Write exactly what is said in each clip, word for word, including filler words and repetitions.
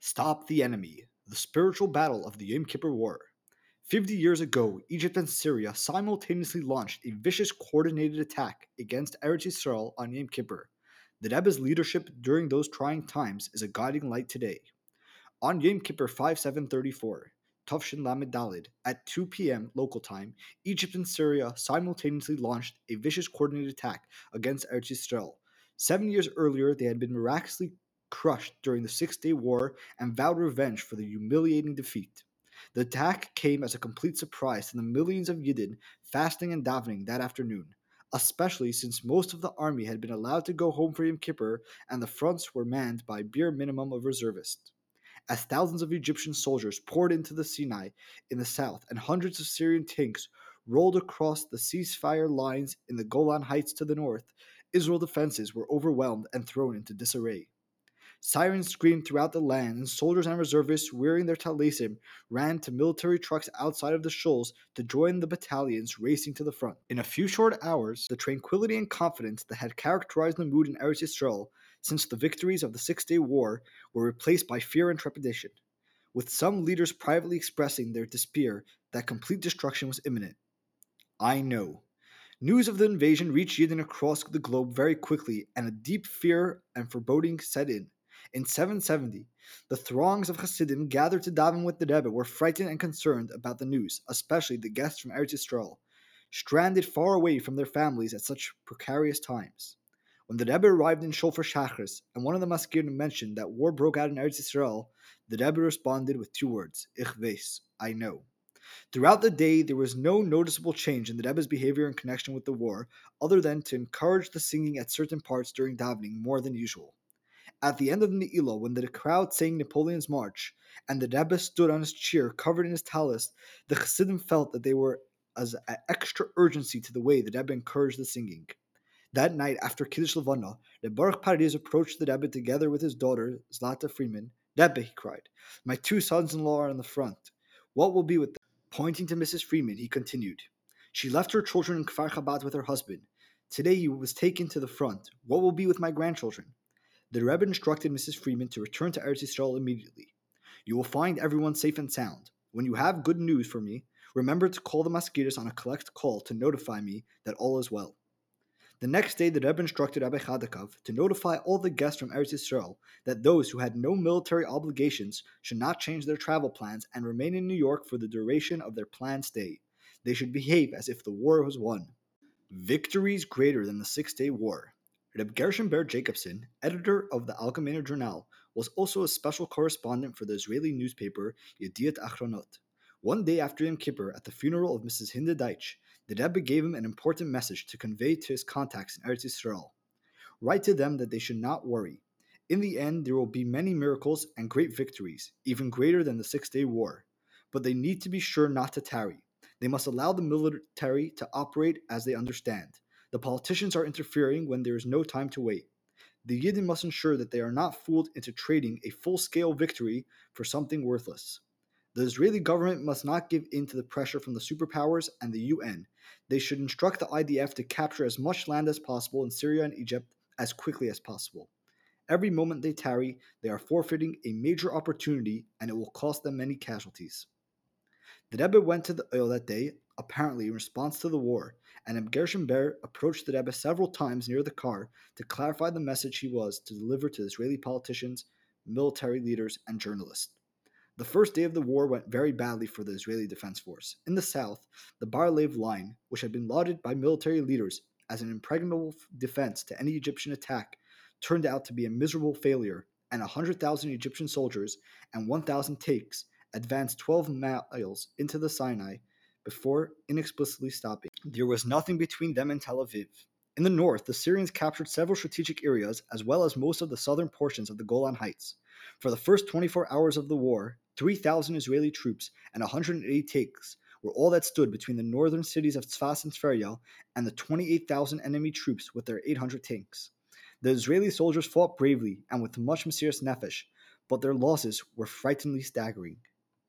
Stop the enemy. The spiritual battle of the Yom Kippur War. Fifty years ago, Egypt and Syria simultaneously launched a vicious coordinated attack against Eretz Yisrael on Yom Kippur. The Rebbe's leadership during those trying times is a guiding light today. On Yom Kippur fifty-seven thirty-four, Tufshin Lamed Dalid, at two p.m. local time, Egypt and Syria simultaneously launched a vicious coordinated attack against Eretz Yisrael. Seven years earlier, they had been miraculously crushed during the Six Day War and vowed revenge for the humiliating defeat. The attack came as a complete surprise to the millions of Yidden fasting and davening that afternoon, especially since most of the army had been allowed to go home for Yom Kippur and the fronts were manned by a bare minimum of reservists. As thousands of Egyptian soldiers poured into the Sinai in the south and hundreds of Syrian tanks rolled across the ceasefire lines in the Golan Heights to the north, Israel's defenses were overwhelmed and thrown into disarray. Sirens screamed throughout the land, and soldiers and reservists wearing their talisim ran to military trucks outside of the shoals to join the battalions racing to the front. In a few short hours, the tranquility and confidence that had characterized the mood in Eretz Yisrael since the victories of the Six Day War were replaced by fear and trepidation, with some leaders privately expressing their despair that complete destruction was imminent. I know. News of the invasion reached Yidden across the globe very quickly, and a deep fear and foreboding set in. In seven seventy, the throngs of Hasidim gathered to daven with the Rebbe were frightened and concerned about the news, especially the guests from Eretz Yisrael, stranded far away from their families at such precarious times. When the Rebbe arrived in Shofar Shachris, and one of the Maskirim mentioned that war broke out in Eretz Yisrael, the Rebbe responded with two words, Ich weiß, I know. Throughout the day, there was no noticeable change in the Rebbe's behavior in connection with the war, other than to encourage the singing at certain parts during davening more than usual. At the end of the Ne'ilah, when the crowd sang Napoleon's March, and the Rebbe stood on his chair covered in his tallis, the Chassidim felt that they were as an extra urgency to the way the Rebbe encouraged the singing. That night, after Kiddush Levana, the Baruch Pardes approached the Rebbe together with his daughter, Zlata Freeman. Rebbe, he cried, my two sons-in-law are in the front. What will be with them? Pointing to Missus Freeman, he continued. She left her children in Kfar Chabad with her husband. Today he was taken to the front. What will be with my grandchildren? The Rebbe instructed Missus Freeman to return to Eretz Yisrael immediately. You will find everyone safe and sound. When you have good news for me, remember to call the Maskiris on a collect call to notify me that all is well. The next day, the Rebbe instructed Rabbi Chadakov to notify all the guests from Eretz Yisrael that those who had no military obligations should not change their travel plans and remain in New York for the duration of their planned stay. They should behave as if the war was won. Victories greater than the Six Day War. Reb Gershon Ber Jacobson, editor of the Algemeiner Journal, was also a special correspondent for the Israeli newspaper Yediot Achronot. One day after Yom Kippur, at the funeral of Missus Hinda Deitch, the Rebbe gave him an important message to convey to his contacts in Eretz Yisrael. Write to them that they should not worry. In the end, there will be many miracles and great victories, even greater than the Six Day War. But they need to be sure not to tarry. They must allow the military to operate as they understand. The politicians are interfering when there is no time to wait. The Yidden must ensure that they are not fooled into trading a full-scale victory for something worthless. The Israeli government must not give in to the pressure from the superpowers and the U N. They should instruct the I D F to capture as much land as possible in Syria and Egypt as quickly as possible. Every moment they tarry, they are forfeiting a major opportunity, and it will cost them many casualties. The Rebbe went to the oil that day, apparently in response to the war, and Reb Gershon Ber approached the Rebbe several times near the car to clarify the message he was to deliver to Israeli politicians, military leaders, and journalists. The first day of the war went very badly for the Israeli Defense Force. In the south, the Bar Lev line, which had been lauded by military leaders as an impregnable defense to any Egyptian attack, turned out to be a miserable failure, and one hundred thousand Egyptian soldiers and one thousand takes advanced twelve miles into the Sinai before inexplicably stopping. There was nothing between them and Tel Aviv. In the north, the Syrians captured several strategic areas as well as most of the southern portions of the Golan Heights. For the first twenty-four hours of the war, three thousand Israeli troops and one hundred eighty tanks were all that stood between the northern cities of Tzfas and Tveria and the twenty-eight thousand enemy troops with their eight hundred tanks. The Israeli soldiers fought bravely and with much Mesiras Nefesh, but their losses were frighteningly staggering.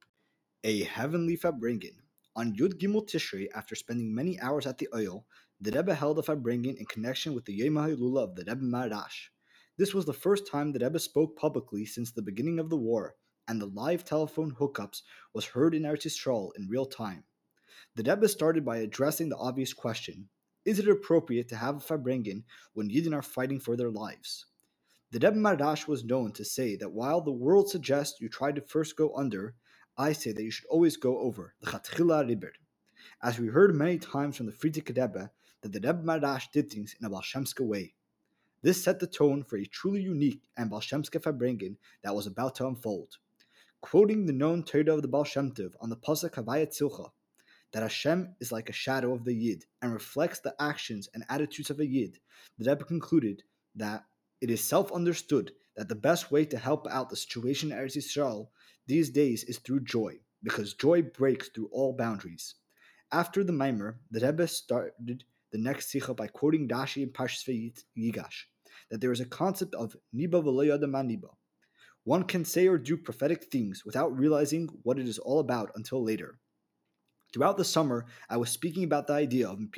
A heavenly Farbrengen. On Yud Gimel Tishrei, after spending many hours at the oil, the Rebbe held a Farbrengen in connection with the Yom HaHilula of the Rebbe Maharash. This was the first time the Rebbe spoke publicly since the beginning of the war, and the live telephone hookups was heard in Eretz Yisrael in real time. The Rebbe started by addressing the obvious question: is it appropriate to have a Farbrengen when Yidden are fighting for their lives? The Rebbe Mardash was known to say that while the world suggests you try to first go under, I say that you should always go over, the Chatchila Ribber. As we heard many times from the Frierdiker Rebbe, that the Rebbe Mardash did things in a Baal Shemska way. This set the tone for a truly unique and Baal Shemska Farbrengen that was about to unfold. Quoting the known Torah of the Baal Shem Tov on the Pasuk Havaya Tzilcha, that Hashem is like a shadow of the Yid and reflects the actions and attitudes of a Yid, the Rebbe concluded that it is self-understood that the best way to help out the situation in Eretz Yisrael these days is through joy, because joy breaks through all boundaries. After the Maimer, the Rebbe started the next Sikha by quoting Rashi in Parshas Yigash, that there is a concept of Niba v'lo yada ma niba. One can say or do prophetic things without realizing what it is all about until later. Throughout the summer, I was speaking about the idea of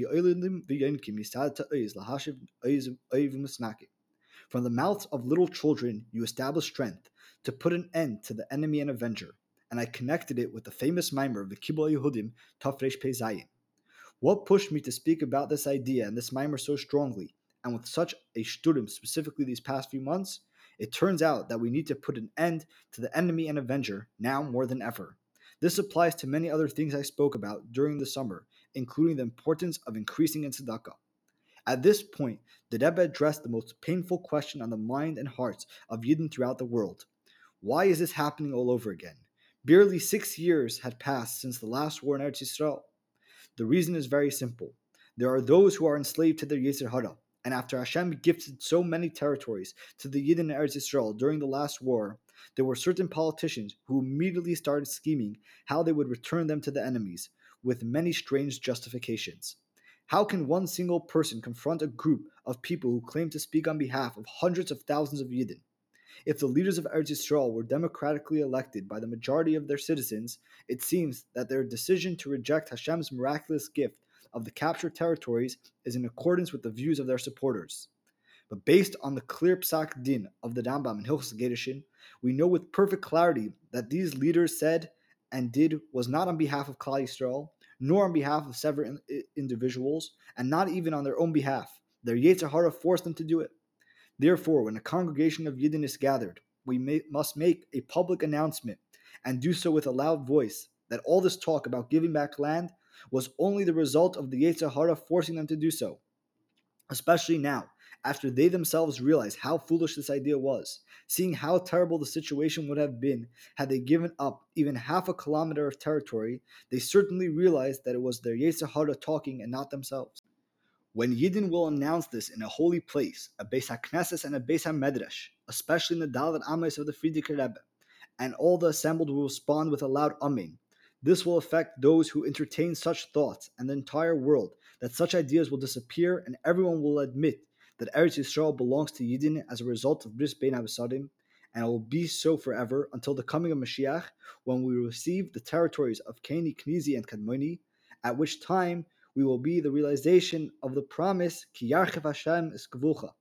from the mouths of little children you establish strength to put an end to the enemy and avenger, and I connected it with the famous mimer of the Kibbutz Yehudim Tafresh Pei Zayin. What pushed me to speak about this idea and this mimer so strongly, and with such a shturim specifically these past few months? It turns out that we need to put an end to the enemy and avenger now more than ever. This applies to many other things I spoke about during the summer, including the importance of increasing in tzedakah. At this point, the Rebbe addressed the most painful question on the mind and hearts of Yidden throughout the world. Why is this happening all over again? Barely six years had passed since the last war in Eretz Yisrael. The reason is very simple. There are those who are enslaved to their Yetzer Hara, and after Hashem gifted so many territories to the Yidden in Eretz Yisrael during the last war, there were certain politicians who immediately started scheming how they would return them to the enemies, with many strange justifications. How can one single person confront a group of people who claim to speak on behalf of hundreds of thousands of Yidden? If the leaders of Eretz Yisrael were democratically elected by the majority of their citizens, it seems that their decision to reject Hashem's miraculous gift of the captured territories is in accordance with the views of their supporters. But based on the clear psak din of the Rambam in Hilchos Gerushin, we know with perfect clarity that these leaders said and did was not on behalf of Klal Yisrael, nor on behalf of several individuals, and not even on their own behalf. Their Yetzer Hara forced them to do it. Therefore, when a congregation of Yidden is gathered, we may, must make a public announcement and do so with a loud voice that all this talk about giving back land was only the result of the Yetzer Hara forcing them to do so. Especially now, after they themselves realize how foolish this idea was, seeing how terrible the situation would have been had they given up even half a kilometer of territory, they certainly realized that it was their Yetzer Hara talking and not themselves. When Yidden will announce this in a holy place, a Beis HaKnesses and a Beis HaMedrash, especially in the Dalet Amos of the Frierdiker Rebbe, and all the assembled will respond with a loud Amen, this will affect those who entertain such thoughts and the entire world, that such ideas will disappear and everyone will admit that Eretz Yisrael belongs to Yidden as a result of Bris Bein Abasadim, and it will be so forever until the coming of Mashiach, when we receive the territories of Keni, Knizi, and Kadmoni, at which time we will be the realization of the promise, Ki Yarchev Hashem es Gvulcha.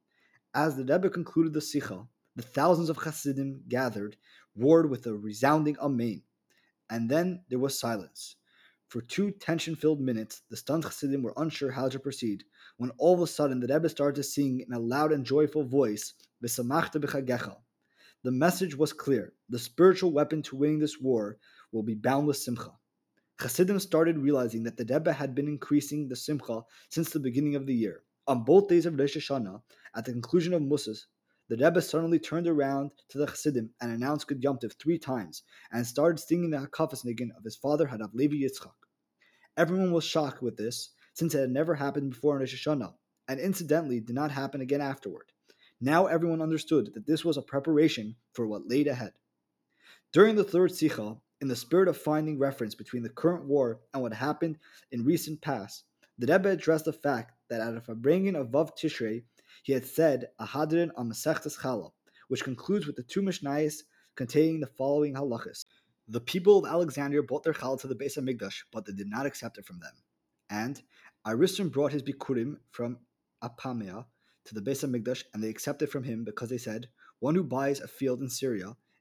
As the Rebbe concluded the Sikha, the thousands of Chassidim gathered roared with a resounding Amen, and then there was silence. For two tension-filled minutes, the stunned Chassidim were unsure how to proceed, when all of a sudden the Rebbe started to sing in a loud and joyful voice, V'samachta b'chagecha. The message was clear. The spiritual weapon to winning this war will be boundless simcha. Chassidim started realizing that the Rebbe had been increasing the simcha since the beginning of the year. On both days of Rosh Hashanah, at the conclusion of Musas, the Rebbe suddenly turned around to the Chassidim and announced Good Yom Tov three times and started singing the Hakafas Nigun of his father Harav Levi Yitzchak. Everyone was shocked with this, since it had never happened before in Rosh Hashanah, and incidentally did not happen again afterward. Now everyone understood that this was a preparation for what laid ahead. During the third Sikha, in the spirit of finding reference between the current war and what happened in recent past, the Rebbe addressed the fact that at a Farbrengen of Vav Tishrei, he had said a Hadrin on Masechtas Chala, which concludes with the two Mishnayos containing the following halachas. The people of Alexandria brought their challah to the Beis HaMikdash, but they did not accept it from them. And Ariston brought his bikurim from Apamea to the Beis HaMikdash, and they accepted from him because they said, one who buys a field in Syria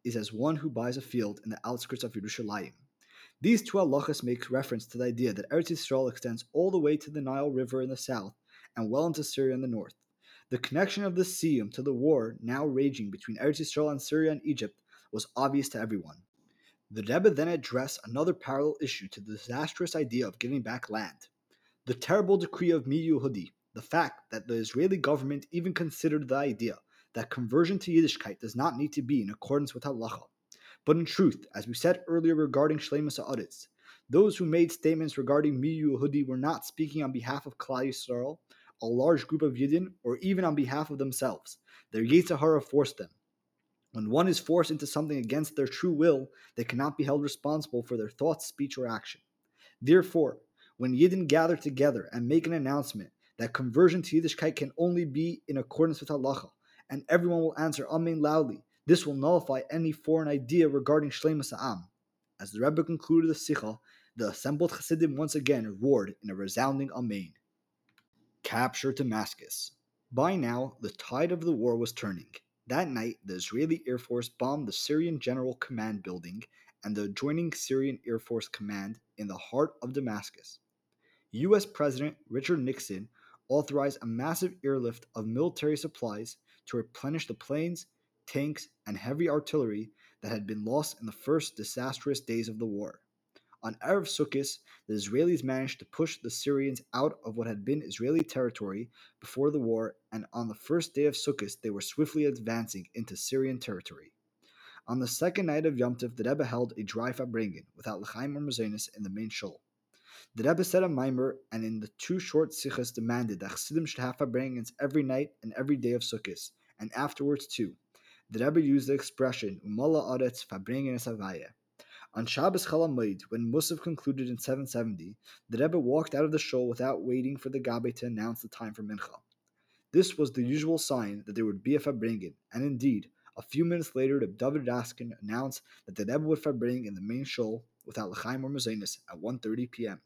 is as one who buys a field in the outskirts of Yerushalayim. These two halachas make reference to the idea that Eretz Yisrael extends all the way to the Nile River in the south and well into Syria in the north. The connection of the siyum to the war now raging between Eretz Yisrael and Syria and Egypt was obvious to everyone. The Rebbe then addressed another parallel issue to the disastrous idea of giving back land. The terrible decree of Mi Yehudi, the fact that the Israeli government even considered the idea that conversion to Yiddishkeit does not need to be in accordance with halacha. But in truth, as we said earlier regarding Shleimus Haaretz, those who made statements regarding Mi Yehudi were not speaking on behalf of Klal Yisrael, a large group of Yidden, or even on behalf of themselves. Their Yetzer Hara forced them. When one is forced into something against their true will, they cannot be held responsible for their thoughts, speech, or action. Therefore, when Yidden gather together and make an announcement that conversion to Yiddishkeit can only be in accordance with halacha, and everyone will answer Amen loudly, this will nullify any foreign idea regarding Shleimus Ha'am. As the Rebbe concluded the Sikha, the assembled Chassidim once again roared in a resounding Amen. Capture Damascus. By now, the tide of the war was turning. That night, the Israeli Air Force bombed the Syrian General Command building and the adjoining Syrian Air Force Command in the heart of Damascus. U S President Richard Nixon authorized a massive airlift of military supplies to replenish the planes, tanks, and heavy artillery that had been lost in the first disastrous days of the war. On Erev Sukkot, the Israelis managed to push the Syrians out of what had been Israeli territory before the war, and on the first day of Sukkot, they were swiftly advancing into Syrian territory. On the second night of Yom Tov, the Rebbe held a dry farbrengen without l'chaim or mazonos in the main shul. The Rebbe said a mimer, and in the two short sichos demanded that Chassidim should have farbrengens every night and every day of Sukkot, and afterwards too. The Rebbe used the expression "Umala aretz farbrengen es havaya." On Shabbos Chol Hamoed, when Musaf concluded in seven seventy, the Rebbe walked out of the shul without waiting for the Gabe to announce the time for Mincha. This was the usual sign that there would be a farbrengen, and indeed, a few minutes later, the David Raskin announced that the Rebbe would farbrengen in the main shul without l'chaim or mazonos at one thirty p.m.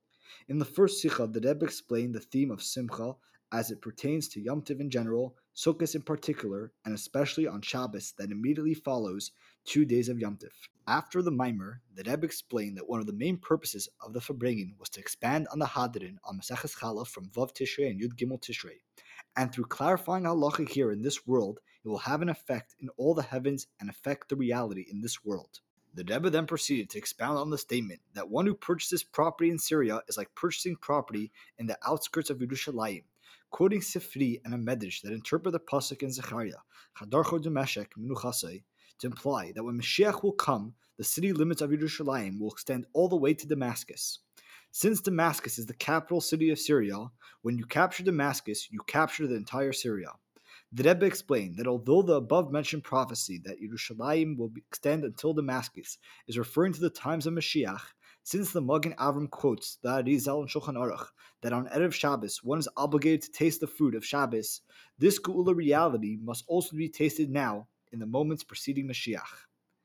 In the first Sikha, the Rebbe explained the theme of Simcha as it pertains to Yom Tov in general, Sukkot in particular, and especially on Shabbos that immediately follows two days of Yom Tov. After the Maimer, the Rebbe explained that one of the main purposes of the farbrengen was to expand on the Hadrin on Maseches Challah from Vav Tishrei and Yud Gimel Tishrei, and through clarifying halacha here in this world, it will have an effect in all the heavens and affect the reality in this world. The Rebbe then proceeded to expound on the statement that one who purchases property in Syria is like purchasing property in the outskirts of Yerushalayim, quoting Sifri and a Medrash that interpret the pasuk in Zechariah, Chadarcho Demeshek Menuchasei, to imply that when Mashiach will come, the city limits of Yerushalayim will extend all the way to Damascus. Since Damascus is the capital city of Syria, when you capture Damascus, you capture the entire Syria. The Rebbe explained that although the above-mentioned prophecy that Yerushalayim will extend until Damascus is referring to the times of Mashiach, since the Magen Avram quotes the Arizal and Shulchan Aruch that on Erev Shabbos one is obligated to taste the fruit of Shabbos, this Geula reality must also be tasted now in the moments preceding Mashiach.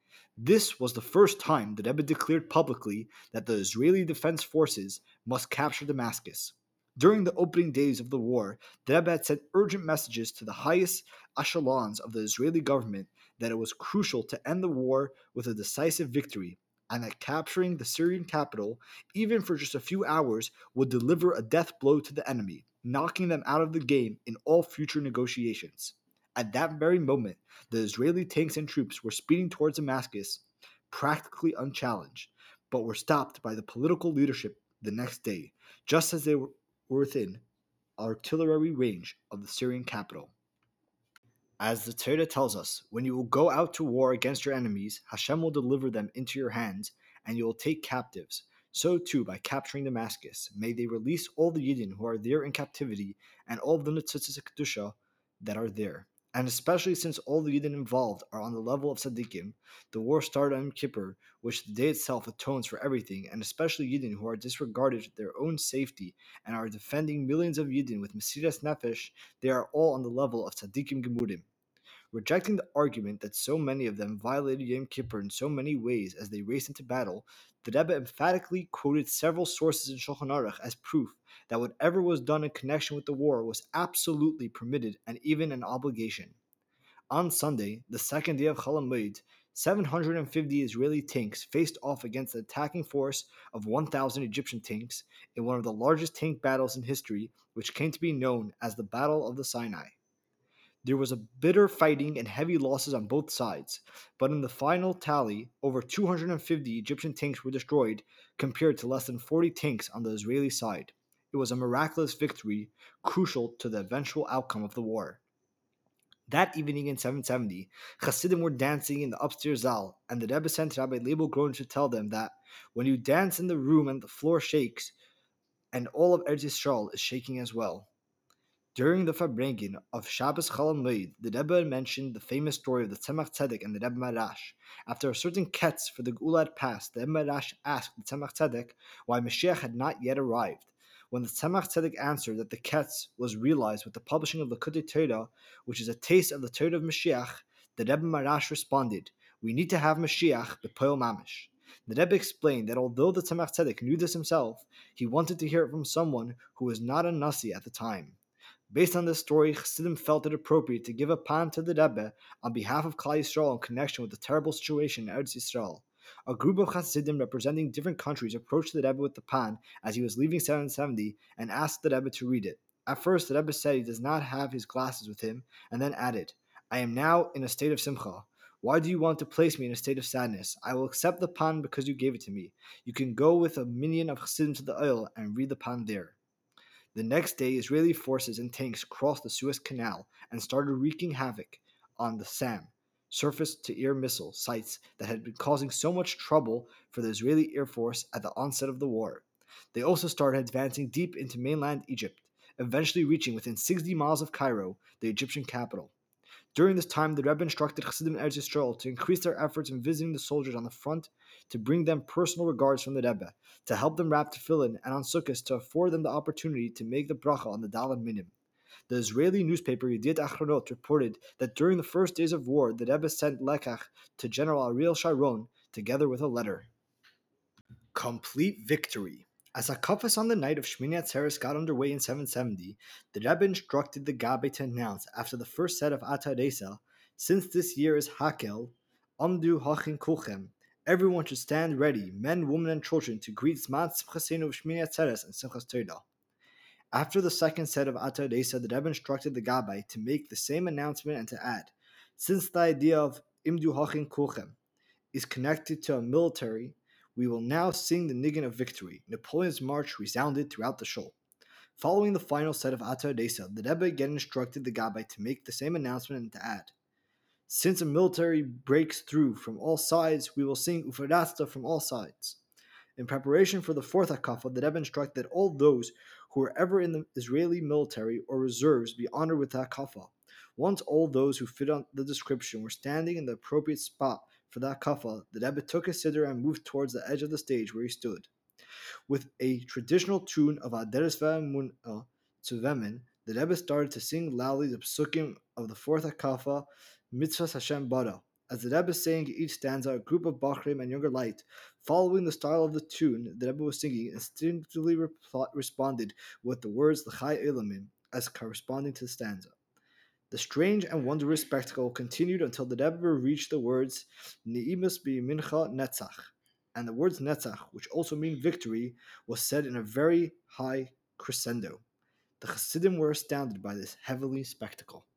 This was the first time the Rebbe declared publicly that the Israeli Defense Forces must capture Damascus. During the opening days of the war, the Rebbe had sent urgent messages to the highest echelons of the Israeli government that it was crucial to end the war with a decisive victory, and that capturing the Syrian capital, even for just a few hours, would deliver a death blow to the enemy, knocking them out of the game in all future negotiations. At that very moment, the Israeli tanks and troops were speeding towards Damascus, practically unchallenged, but were stopped by the political leadership the next day, just as they were within artillery range of the Syrian capital. As the Torah tells us, when you will go out to war against your enemies, Hashem will deliver them into your hands, and you will take captives. So too, by capturing Damascus, may they release all the Yidden who are there in captivity, and all of the Netzitzis Kedusha that are there. And especially since all the Yidden involved are on the level of Tzaddikim, the war started on Yom Kippur, which the day itself atones for everything, and especially Yidden who are disregarded their own safety and are defending millions of Yidden with Mesiras Nefesh, they are all on the level of Tzaddikim Gemurim. Rejecting the argument that so many of them violated Yom Kippur in so many ways as they raced into battle, the Rebbe emphatically quoted several sources in Shulchan Aruch as proof that whatever was done in connection with the war was absolutely permitted and even an obligation. On Sunday, the second day of Chol Hamoed, seven hundred fifty Israeli tanks faced off against the attacking force of one thousand Egyptian tanks in one of the largest tank battles in history, which came to be known as the Battle of the Sinai. There was a bitter fighting and heavy losses on both sides, but in the final tally, over two hundred fifty Egyptian tanks were destroyed compared to less than forty tanks on the Israeli side. It was a miraculous victory, crucial to the eventual outcome of the war. That evening in seven seventy, Hasidim were dancing in the upstairs zal, and the Rebbe sent Rabbi Leibel Groen to tell them that when you dance in the room and the floor shakes, and all of Eretz Yisrael is shaking as well. During the Farbrengen of Shabbos Chol Hamoed, the Rebbe mentioned the famous story of the Tzemach Tzedek and the Rebbe Marash. After a certain ketz for the Geula had passed, the Rebbe Marash asked the Tzemach Tzedek why Mashiach had not yet arrived. When the Tzemach Tzedek answered that the ketz was realized with the publishing of the Likutei Torah, which is a taste of the Torah of Mashiach, the Rebbe Marash responded, "We need to have Mashiach b'poel mamish." The Rebbe explained that although the Tzemach Tzedek knew this himself, he wanted to hear it from someone who was not a Nasi at the time. Based on this story, Chassidim felt it appropriate to give a pan to the Rebbe on behalf of Klal Yisrael in connection with the terrible situation in Eretz Yisrael. A group of Chassidim representing different countries approached the Rebbe with the pan as he was leaving seven seventy and asked the Rebbe to read it. At first, the Rebbe said he does not have his glasses with him, and then added, "I am now in a state of simcha. Why do you want to place me in a state of sadness? I will accept the pan because you gave it to me. You can go with a minion of Chassidim to the oil and read the pan there." The next day, Israeli forces and tanks crossed the Suez Canal and started wreaking havoc on the SAM, surface-to-air missile sites that had been causing so much trouble for the Israeli Air Force at the onset of the war. They also started advancing deep into mainland Egypt, eventually reaching within sixty miles of Cairo, the Egyptian capital. During this time, the Rebbe instructed Chassidim Eretz Yisrael to increase their efforts in visiting the soldiers on the front, to bring them personal regards from the Rebbe, to help them wrap tefillin, and on Sukkot to afford them the opportunity to make the bracha on the Daled Minim. The Israeli newspaper Yediot Achronot reported that during the first days of war, the Rebbe sent lekach to General Ariel Sharon together with a letter. Complete victory. As Hakafas on the night of Shmini Atzeres got underway in seven seventy, the Rebbe instructed the Gabbai to announce after the first set of Atar Desa, since this year is Hakel, Amdu Hachin Kulchem, everyone should stand ready, men, women, and children, to greet Zman Simchasenu of Shmini Atzeres and Simchas Torah. After the second set of Atar Desa, the Rebbe instructed the Gabbai to make the same announcement and to add, since the idea of Imdu Hachin Kulchem is connected to a military, we will now sing the Niggin of Victory. Napoleon's march resounded throughout the shul. Following the final set of Atar Desa, the Rebbe again instructed the Gabbai to make the same announcement and to add, since a military breaks through from all sides, we will sing Ufaratsta from all sides. In preparation for the fourth Hakafa, the Rebbe instructed that all those who were ever in the Israeli military or reserves be honored with the Hakafa. Once all those who fit on the description were standing in the appropriate spot for the Hakafa, the Rebbe took his siddur and moved towards the edge of the stage where he stood. With a traditional tune of Aderes Ve'emunah Tzuvemen, the Rebbe started to sing loudly the psukim of the fourth Hakafa, Mitzvahs Hashem Bara. As the Rebbe sang each stanza, a group of Bachrim and younger light, following the style of the tune the Rebbe was singing, instinctively repl- responded with the words L'chai Elamim as corresponding to the stanza. The strange and wondrous spectacle continued until the Rebbe reached the words Ne'imus bi'mincha netzach, and the words netzach, which also mean victory, was said in a very high crescendo. The Chassidim were astounded by this heavenly spectacle.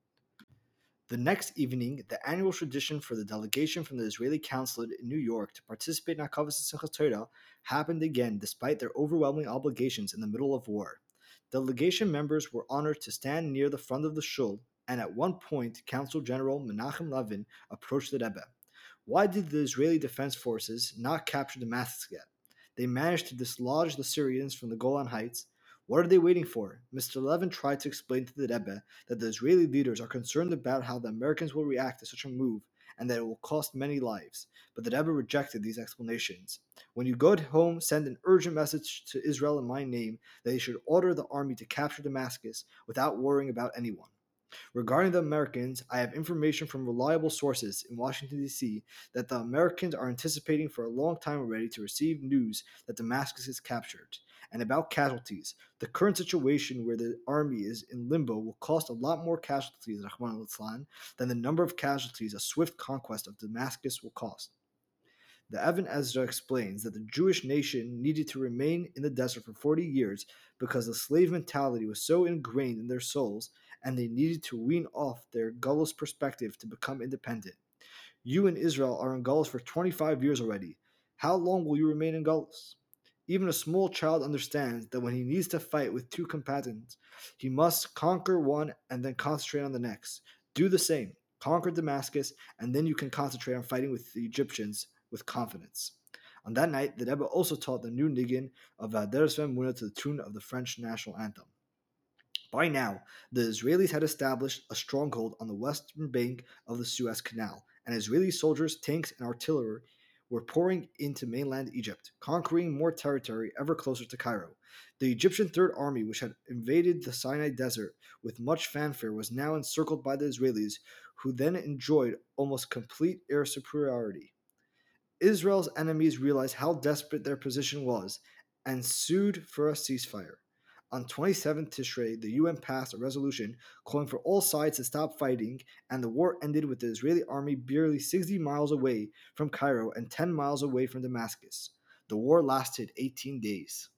The next evening, the annual tradition for the delegation from the Israeli consulate in New York to participate in Hakavas Simchas Torah happened again despite their overwhelming obligations in the middle of war. Delegation members were honored to stand near the front of the shul, and at one point, Consul General Menachem Levin approached the Rebbe. Why did the Israeli Defense Forces not capture Damascus yet? They managed to dislodge the Syrians from the Golan Heights. What are they waiting for? Mister Levin tried to explain to the Rebbe that the Israeli leaders are concerned about how the Americans will react to such a move and that it will cost many lives. But the Rebbe rejected these explanations. When you go home, send an urgent message to Israel in my name that they should order the army to capture Damascus without worrying about anyone. Regarding the Americans, I have information from reliable sources in Washington, D C that the Americans are anticipating for a long time already to receive news that Damascus is captured. And about casualties, the current situation where the army is in limbo will cost a lot more casualties, Rahman al-Islam, than the number of casualties a swift conquest of Damascus will cost. The Evan Ezra explains that the Jewish nation needed to remain in the desert for forty years because the slave mentality was so ingrained in their souls and they needed to wean off their gullus perspective to become independent. You and Israel are in Gullus for twenty-five years already. How long will you remain in Gullus? Even a small child understands that when he needs to fight with two combatants, he must conquer one and then concentrate on the next. Do the same. Conquer Damascus, and then you can concentrate on fighting with the Egyptians with confidence. On that night, the Rebbe also taught the new niggin of V'Haderes Ve'emunah to the tune of the French national anthem. By now, the Israelis had established a stronghold on the western bank of the Suez Canal, and Israeli soldiers, tanks, and artillery were pouring into mainland Egypt, conquering more territory ever closer to Cairo. The Egyptian Third Army, which had invaded the Sinai Desert with much fanfare, was now encircled by the Israelis, who then enjoyed almost complete air superiority. Israel's enemies realized how desperate their position was and sued for a ceasefire. On twenty-seventh Tishrei, the U N passed a resolution calling for all sides to stop fighting, and the war ended with the Israeli army barely sixty miles away from Cairo and ten miles away from Damascus. The war lasted eighteen days.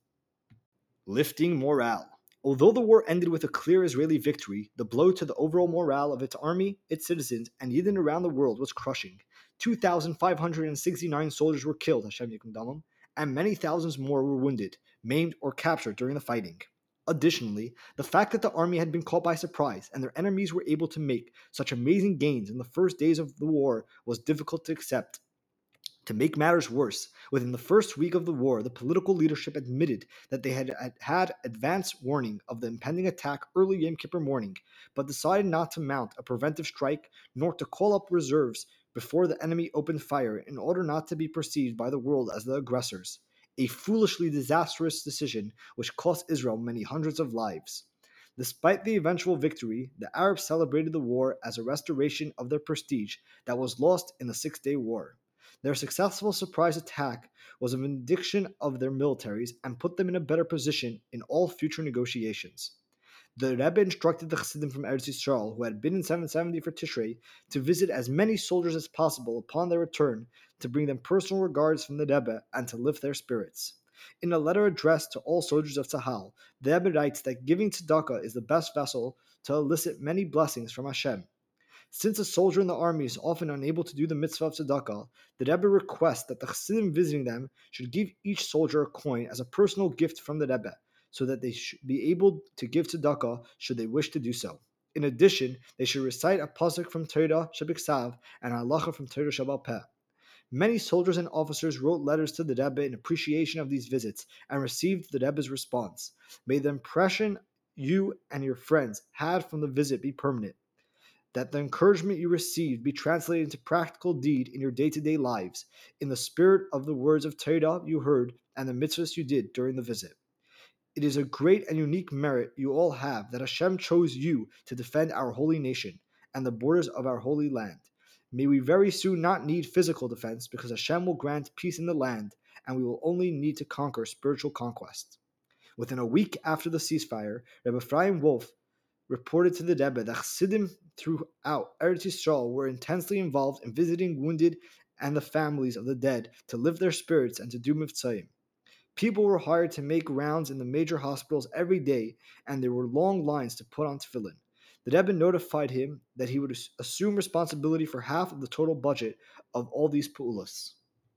Lifting morale. Although the war ended with a clear Israeli victory, the blow to the overall morale of its army, its citizens, and Yidden around the world was crushing. two thousand five hundred sixty-nine soldiers were killed, Hashem Yikum Damam, and many thousands more were wounded, maimed, or captured during the fighting. Additionally, the fact that the army had been caught by surprise and their enemies were able to make such amazing gains in the first days of the war was difficult to accept. To make matters worse, within the first week of the war, the political leadership admitted that they had had advance warning of the impending attack early Yom Kippur morning, but decided not to mount a preventive strike nor to call up reserves before the enemy opened fire in order not to be perceived by the world as the aggressors. A foolishly disastrous decision which cost Israel many hundreds of lives. Despite the eventual victory, the Arabs celebrated the war as a restoration of their prestige that was lost in the Six-Day War. Their successful surprise attack was a vindication of their militaries and put them in a better position in all future negotiations. The Rebbe instructed the Chassidim from Eretz Yisrael, who had been in seven seventy for Tishrei, to visit as many soldiers as possible upon their return, to bring them personal regards from the Rebbe and to lift their spirits. In a letter addressed to all soldiers of Tzahal, the Rebbe writes that giving tzedakah is the best vessel to elicit many blessings from Hashem. Since a soldier in the army is often unable to do the mitzvah of tzedakah, the Rebbe requests that the Chassidim visiting them should give each soldier a coin as a personal gift from the Rebbe, so that they should be able to give tzedakah should they wish to do so. In addition, they should recite a pasuk from Torah Shebiksav and a halacha from Torah Shebal Peh. Many soldiers and officers wrote letters to the Rebbe in appreciation of these visits and received the Rebbe's response. May the impression you and your friends had from the visit be permanent, that the encouragement you received be translated into practical deed in your day-to-day lives, in the spirit of the words of Torah you heard and the mitzvahs you did during the visit. It is a great and unique merit you all have that Hashem chose you to defend our holy nation and the borders of our holy land. May we very soon not need physical defense because Hashem will grant peace in the land and we will only need to conquer spiritual conquest. Within a week after the ceasefire, Rebbe Ephraim Wolf reported to the Rebbe that Chassidim throughout Eretz Yisrael were intensely involved in visiting wounded and the families of the dead to lift their spirits and to do mivtzoim. People were hired to make rounds in the major hospitals every day, and there were long lines to put on tefillin. The Rebbe notified him that he would assume responsibility for half of the total budget of all these pu'ulas.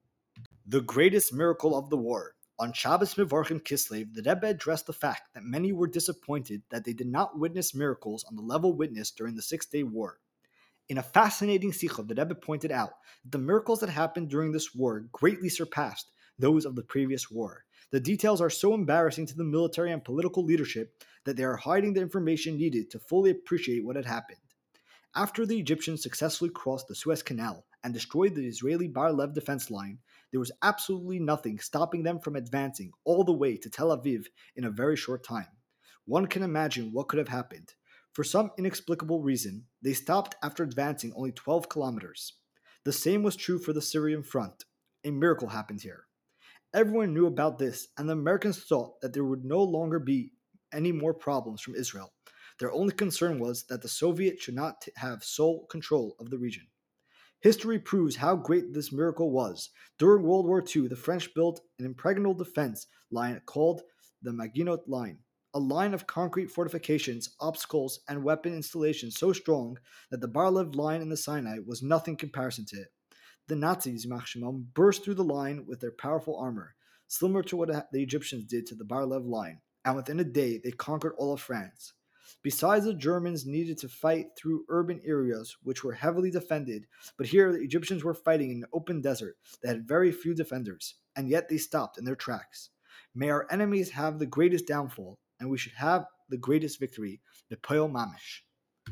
The greatest miracle of the war. On Shabbos Mevarchim Kislev, the Rebbe addressed the fact that many were disappointed that they did not witness miracles on the level witnessed during the Six-Day War. In a fascinating sikha, the Rebbe pointed out that the miracles that happened during this war greatly surpassed those of the previous war. The details are so embarrassing to the military and political leadership that they are hiding the information needed to fully appreciate what had happened. After the Egyptians successfully crossed the Suez Canal and destroyed the Israeli Bar Lev defense line, there was absolutely nothing stopping them from advancing all the way to Tel Aviv in a very short time. One can imagine what could have happened. For some inexplicable reason, they stopped after advancing only twelve kilometers. The same was true for the Syrian front. A miracle happened here. Everyone knew about this, and the Americans thought that there would no longer be any more problems from Israel. Their only concern was that the Soviets should not t- have sole control of the region. History proves how great this miracle was. During World War two, the French built an impregnable defense line called the Maginot Line, a line of concrete fortifications, obstacles, and weapon installations so strong that the Bar-Lev line in the Sinai was nothing in comparison to it. The Nazis, maximum, burst through the line with their powerful armor, similar to what the Egyptians did to the Bar-Lev line, and within a day they conquered all of France. Besides, the Germans needed to fight through urban areas which were heavily defended, but here the Egyptians were fighting in an open desert that had very few defenders, and yet they stopped in their tracks. May our enemies have the greatest downfall, and we should have the greatest victory, the Poel Mamish.